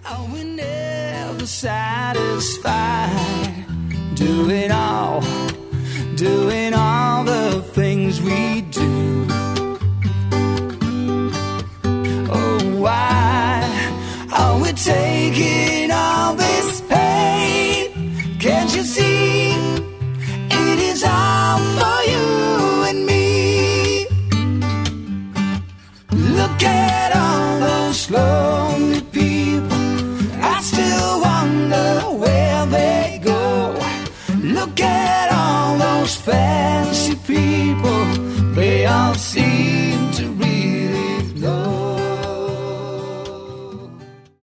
Are we never satisfied? Doing all the things we do. Oh, why are we taking all this pain? Can't you see it is all for you and me? Look at all those lonely people. I still wonder where they go. Look at all those fancy people. They all see